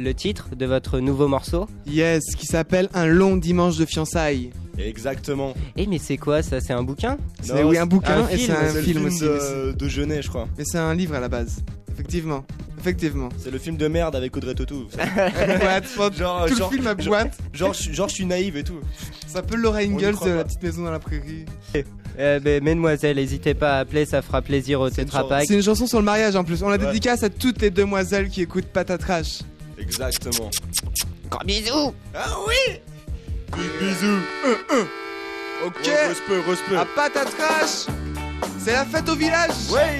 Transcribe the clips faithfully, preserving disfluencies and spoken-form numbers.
le titre de votre nouveau morceau? Yes, qui s'appelle Un long dimanche de fiançailles. Exactement. Eh mais c'est quoi ça? C'est un bouquin? C'est oui un bouquin un et film, c'est un C'est film le aussi. film de, de Jeunet, je crois. Mais c'est un livre à la base. Effectivement. Effectivement. C'est le film de merde avec Audrey Tautou. Boîte, Genre, tout genre, le film à genre- boîte. Genre, je- genre, je suis naïve et tout. Ça s'appelle Laura On y Ingalls croit de la pas. petite maison dans la prairie. Euh, ben, mesdemoiselles, n'hésitez pas à appeler, ça fera plaisir au C'est une Tetra chanson. Pak. C'est une chanson sur le mariage en plus. On la Ouais. dédicace à toutes les demoiselles qui écoutent Patatrash. Exactement. Gros bisous. Ah oui. Bisous. Ok. Ouais, respect, respect. À Patatrash. C'est la fête au village. Ouais.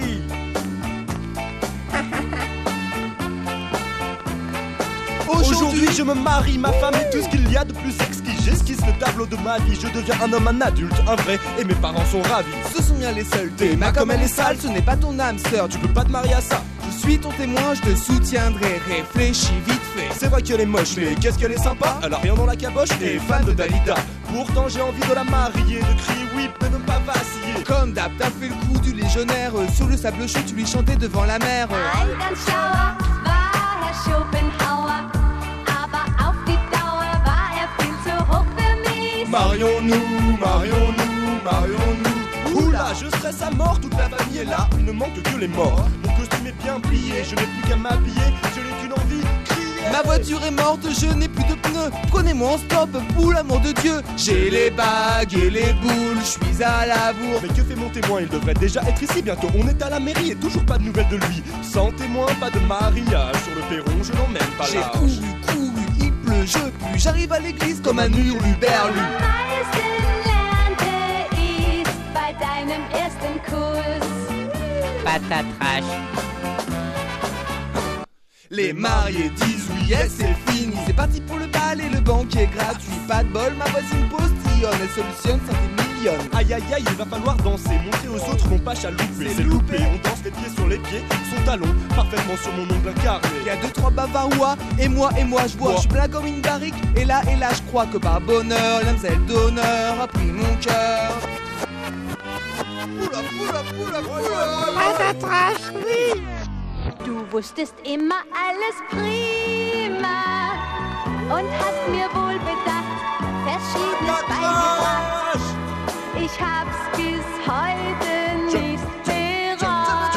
Aujourd'hui je me marie, ma femme est tout ce qu'il y a de plus exquis. J'esquisse le tableau de ma vie, je deviens un homme, un adulte, un vrai, et mes parents sont ravis. Ce sont bien les seuls. Tes mains comme elle est sale, ce n'est pas ton âme sœur. Tu peux pas te marier à ça. Je suis ton témoin, je te soutiendrai. Réfléchis vite fait. C'est vrai qu'elle est moche, mais qu'est-ce qu'elle est sympa. Elle a rien dans la caboche et est fan de Dalida. Pourtant j'ai envie de la marier, de crier oui, mais de ne pas vaciller. Comme d'hab, t'as fait le coup du légionnaire. euh, Sur le sable chaud, tu lui chantais devant la mer. euh. Ein ganz schlauer war Herr Schopenhauer, aber auf die Dauer war er viel zu hoch für mich. Marions-nous, marions-nous, marions-nous. Oula, je stresse à mort, toute la famille est là, il ne manque que les morts. Mon costume est bien plié, je n'ai plus qu'à m'habiller, je n'ai qu'une envie, crier. Ma voiture est morte, je n'ai plus de pneus. Prenez-moi en stop, pour l'amour de Dieu. J'ai les bagues et les boules, je suis à la bourre. Mais que fait mon témoin? Il devrait déjà être ici bientôt. On est à la mairie et toujours pas de nouvelles de lui. Sans témoin, pas de mariage. Sur le perron, je n'emmène pas J'ai là. couru, couru, il pleut, je pue. J'arrive à l'église comme un hurluberlu. Am meisten lernte ich bei deinem ersten Kuss. Patatrash. Les mariés disent oui, yes, c'est fini. C'est parti pour le bal et le banquet gratuit. Pas de bol, ma voisine postillonne. Elle solutionne cent millionnes. Aïe aïe aïe, il va falloir danser. Montrer aux autres mon pache à louper. C'est loupé, on danse les pieds sur les pieds. Son talon, parfaitement sur mon ongle incarné. Il y a deux, trois bavarois, et moi, et moi, je bois. Bois. Je suis plein comme une barrique. Et là, et là, je crois que par bonheur, l'amzelle d'honneur a pris mon cœur. Poula, poula, poula, poula. Du wusstest immer alles prima und hast mir wohl bedacht, verschiedenes beigebracht. Ich hab's bis heute nicht bereut.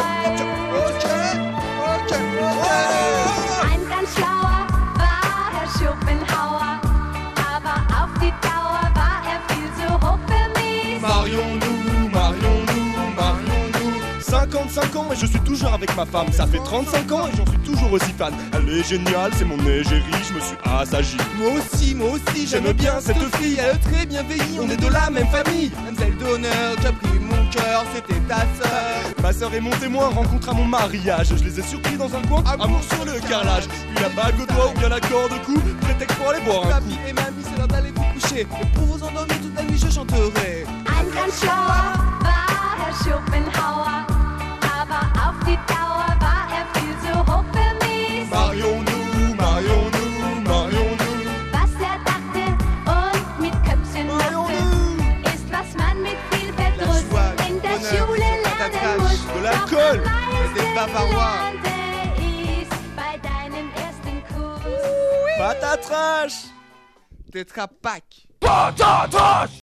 Ein ganz schlauer war Herr Schopenhauer, aber auf die Dauer war er viel zu hoch für mich. Marions-nous, marions-nous, marions-nous. cinquante-cinq ans et je suis toujours avec ma femme. Ça fait trente-cinq ans et j'en suis toujours aussi fan. Elle est géniale, c'est mon égérie, je me suis assagi. Moi aussi, moi aussi, j'aime bien cette fille. Elle est très bienveillante, on est de la même famille. Amzelle d'honneur qui a pris mon cœur, c'était ta sœur. Ma sœur et mon témoin rencontrent à mon mariage. Je les ai surpris dans un coin, amour sur le carrelage. Puis la bague au doigt ou bien la corde au cou, prétexte pour aller boire un coup. Papi et mamie, c'est l'heure d'aller vous coucher. Et pour vous endormir toute la nuit, je chanterai. Ein ganz schlauer war Herr Schopenhauer, aber auf die Dauer war er viel zu hoch für mich. Marions-nous, marions-nous, marions-nous. Was er dachte und mit Köpfchen machte, ist, was man mit viel Verdruss in der Schule lernen muss. De l'alcool. Doch am Des meisten Bavarois. lernte ich's bei deinem ersten Kuss. Patatrash. Tetra Pak. Patatrash.